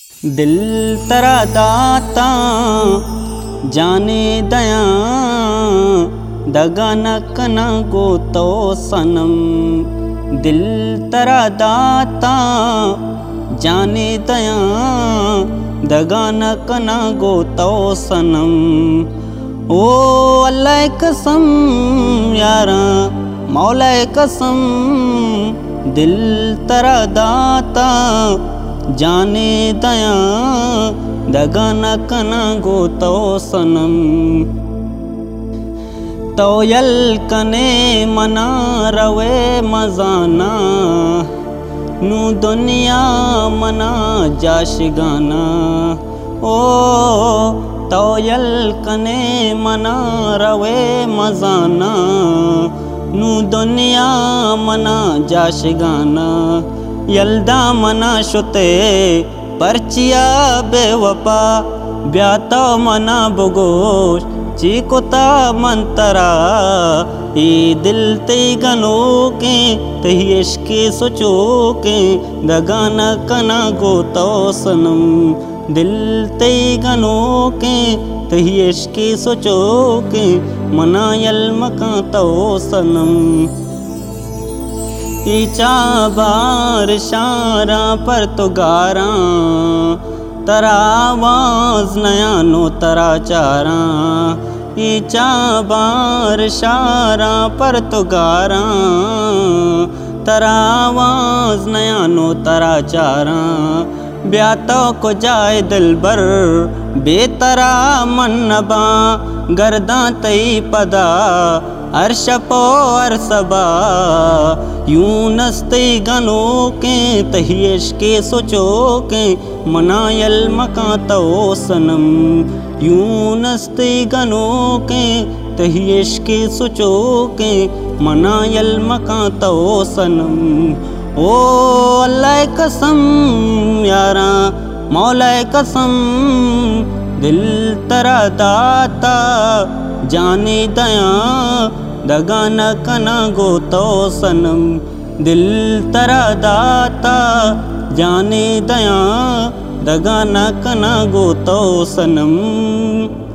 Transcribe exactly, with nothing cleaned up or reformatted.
दिल तेरा दाता जाने दया दगा न कना गो तो सनम। दिल तेरा दाता जाने दया दगा न कना गो तो सनम। ओ अल्लाह कसम यारा मौला कसम, दिल तेरा दाता जाने दया दगा न कना गो तो सनम। तो यल कने मना रवे मजाना नू दुनिया मना जाशगाना। ओ तो यल कने मना रवे मजाना नू दुनिया मना जाशगाना। यल्दा मना शुते परचिया बेवफा ब्याता मना बगोश चीकुता मंतरा। ई दिल ते गनो के तही इश्के सोचो के दगा न कना गो तो सनम। दिल ते गनो के तही इश्के सोचो के मना यल मका तो सनम। ईचा बार शारा पर तो गारा तरा आवाज नया नो तरा चारा। ईचा बार शारा पर तो गारा तरा आवाज नया नो तरा चारा। ब्यातो को जाए दिल बर बेतरा मनबा गर्दा तई पदा अरशपो अरसबा। यूं नस्ते गनो के तही इश्के सोचो के मनायल मका तो सनम। यूं नस्ते गनो के तही इश्के सोचो के मनायल मका तो सनम। ओ अल्लाह कसम यारा मौला कसम, दिल तेरा दाता जाने दया दगा न कना गो तो सनम। दिल तेरा दाता जाने दया दगा न कना गो तो सनम।